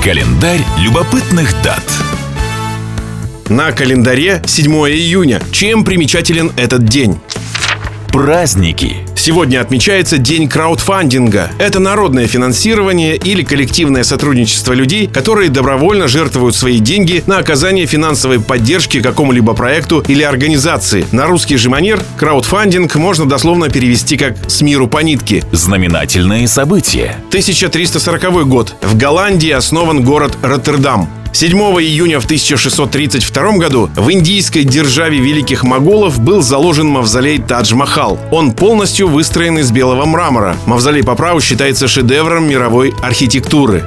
Календарь любопытных дат. На календаре 7 июня. Чем примечателен этот день? Праздники. Сегодня отмечается День краудфандинга. Это народное финансирование или коллективное сотрудничество людей, которые добровольно жертвуют свои деньги на оказание финансовой поддержки какому-либо проекту или организации. На русский же манер краудфандинг можно дословно перевести как «с миру по нитке». Знаменательные события. 1340 год. В Голландии основан город Роттердам. 7 июня в 1632 году в индийской державе великих моголов был заложен мавзолей Тадж-Махал. Он полностью выстроен из белого мрамора. Мавзолей по праву считается шедевром мировой архитектуры.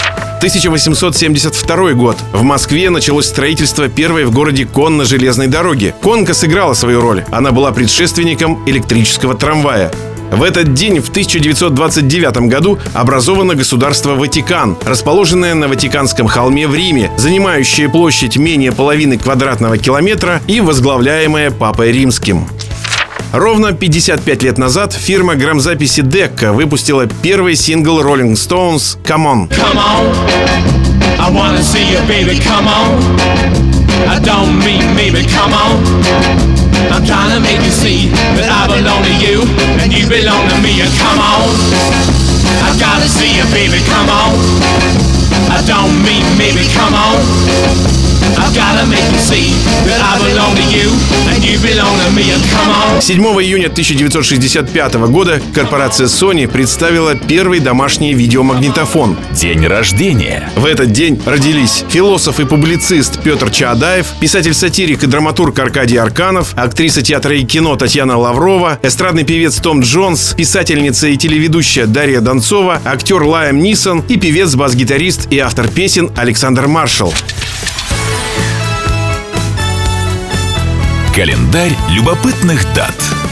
1872 год. В Москве началось строительство первой в городе конно-железной дороги. Конка сыграла свою роль. Она была предшественником электрического трамвая. В этот день, в 1929 году, образовано государство Ватикан, расположенное на Ватиканском холме в Риме, занимающее площадь менее половины квадратного километра и возглавляемое Папой Римским. Ровно 55 лет назад фирма грамзаписи Decca выпустила первый сингл Rolling Stones «Come On». Come on, I wanna see you, baby, come on. I don't mean maybe, come on. I'm trying to make you see that I belong to you and you belong to me. And come on, I gotta see you, baby, come on. I don't mean maybe, come on. I've gotta make you see that I belong to you and you belong to me. And come on. 7 июня 1965 года корпорация Sony представила первый домашний видеомагнитофон. День рождения. В этот день родились философ и публицист Петр Чаадаев, писатель-сатирик и драматург Аркадий Арканов, актриса театра и кино Татьяна Лаврова, эстрадный певец Том Джонс, писательница и телеведущая Дарья Донцова, актер Лайам Нисон и певец, бас-гитарист и автор песен Александр Маршал. Календарь любопытных дат.